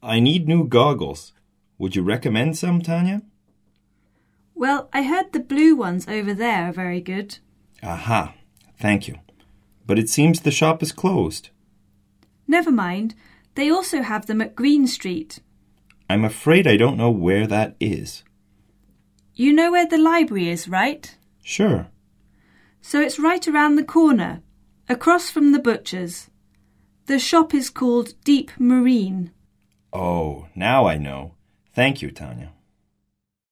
I need new goggles. Would you recommend some, Tanya? Well, I heard the blue ones over there are very good. Aha, thank you. But it seems the shop is closed. Never mind. They also have them at Green Street. I'm afraid I don't know where that is. You know where the library is, right? Sure. So it's right around the corner, across from the butcher's. The shop is called Deep Marine. Oh, now I know. Thank you, Tanya.